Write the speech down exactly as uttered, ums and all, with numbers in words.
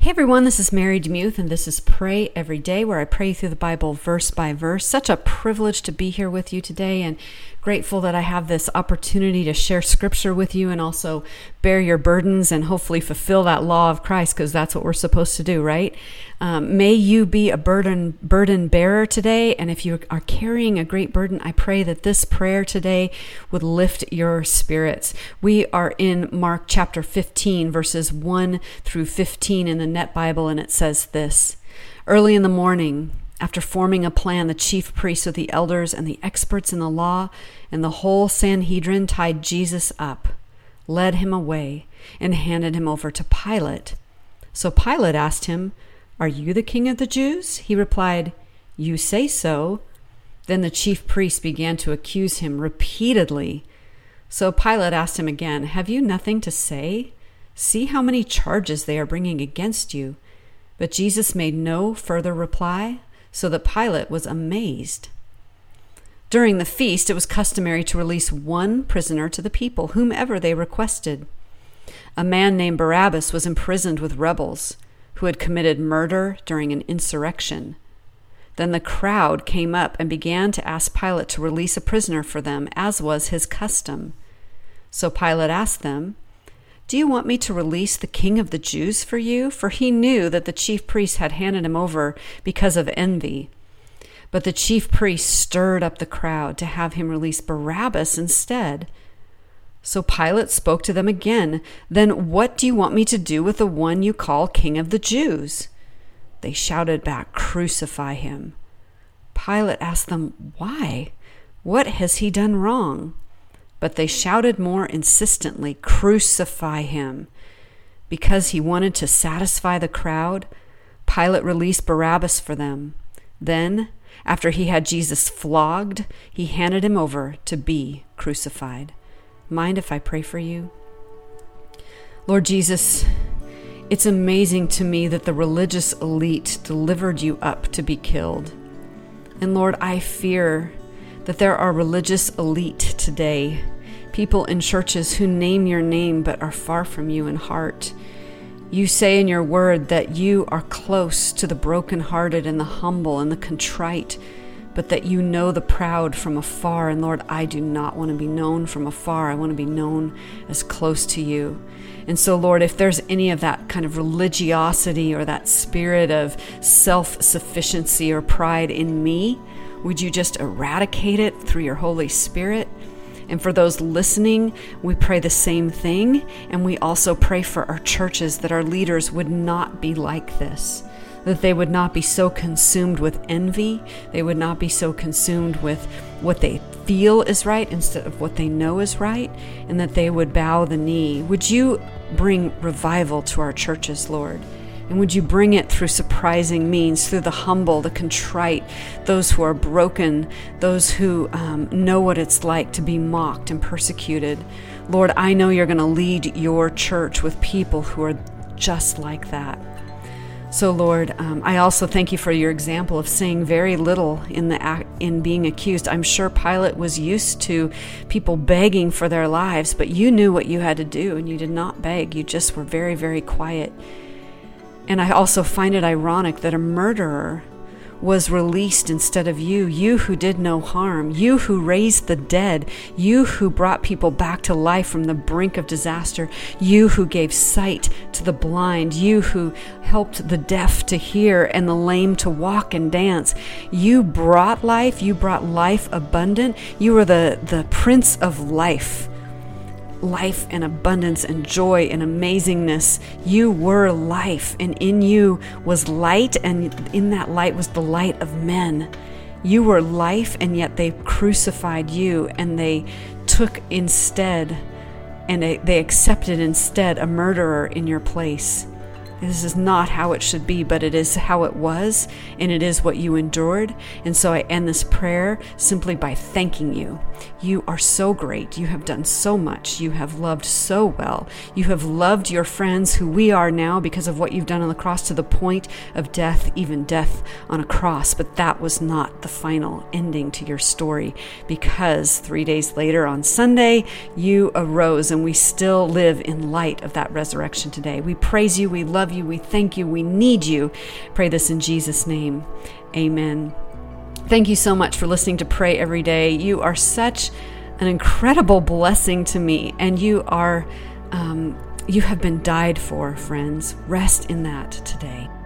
Hey everyone, this is Mary DeMuth, and this is Pray Every Day, where I pray through the Bible verse by verse. Such a privilege to be here with you today, and grateful that I have this opportunity to share scripture with you and also bear your burdens and hopefully fulfill that law of Christ, because that's what we're supposed to do, right? Um, may you be a burden burden bearer today, and if you are carrying a great burden, I pray that this prayer today would lift your spirits. We are in Mark chapter fifteen, verses one through fifteen in the Net Bible, and it says this: Early in the morning, after forming a plan, the chief priests with the elders and the experts in the law and the whole Sanhedrin tied Jesus up, led him away, and handed him over to Pilate. So Pilate asked him, "Are you the king of the Jews?" He replied, "You say so." Then the chief priests began to accuse him repeatedly. So Pilate asked him again, "Have you nothing to say? See how many charges they are bringing against you." But Jesus made no further reply, so that Pilate was amazed. During the feast, it was customary to release one prisoner to the people, whomever they requested. A man named Barabbas was imprisoned with rebels who had committed murder during an insurrection. Then the crowd came up and began to ask Pilate to release a prisoner for them, as was his custom. So Pilate asked them, "Do you want me to release the king of the Jews for you?" For he knew that the chief priests had handed him over because of envy. But the chief priests stirred up the crowd to have him release Barabbas instead. So Pilate spoke to them again. "Then what do you want me to do with the one you call king of the Jews?" They shouted back, "Crucify him." Pilate asked them, "Why? What has he done wrong?" But they shouted more insistently, "Crucify him." Because he wanted to satisfy the crowd, Pilate released Barabbas for them. Then, after he had Jesus flogged, he handed him over to be crucified. Mind if I pray for you? Lord Jesus, it's amazing to me that the religious elite delivered you up to be killed. And Lord, I fear that there are religious elite today, people in churches who name your name but are far from you in heart. You say in your word that you are close to the brokenhearted and the humble and the contrite, but that you know the proud from afar. And Lord, I do not want to be known from afar. I want to be known as close to you. And so, Lord, if there's any of that kind of religiosity or that spirit of self-sufficiency or pride in me, would you just eradicate it through your Holy Spirit? And for those listening, we pray the same thing. And we also pray for our churches that our leaders would not be like this, that they would not be so consumed with envy. They would not be so consumed with what they feel is right instead of what they know is right, and that they would bow the knee. Would you bring revival to our churches, Lord? And would you bring it through surprising means, through the humble, the contrite, those who are broken, those who um, know what it's like to be mocked and persecuted. Lord, I know you're going to lead your church with people who are just like that. So, Lord, um, I also thank you for your example of saying very little in the act, in being accused. I'm sure Pilate was used to people begging for their lives, but you knew what you had to do, and you did not beg. You just were very, very quiet. And I also find it ironic that a murderer was released instead of you, you who did no harm, you who raised the dead, you who brought people back to life from the brink of disaster, you who gave sight to the blind, you who helped the deaf to hear and the lame to walk and dance. You brought life, you brought life abundant. You were the, the Prince of Life. Life and abundance and joy and amazingness. You were life, and in you was light, and in that light was the light of men. You were life, and yet they crucified you, and they took instead, and they, they accepted instead a murderer in your place. This is not how it should be, but it is how it was, and it is what you endured. And so I end this prayer simply by thanking you. You are so great. You have done so much. You have loved so well. You have loved your friends, who we are now because of what you've done on the cross, to the point of death, even death on a cross. But that was not the final ending to your story, because three days later on Sunday, you arose, and we still live in light of that resurrection today. We praise you. We love love you. We thank you. We need you. Pray this in Jesus' name. Amen. Thank you so much for listening to Pray Every Day. You are such an incredible blessing to me, and you are, um, you have been died for, friends. Rest in that today.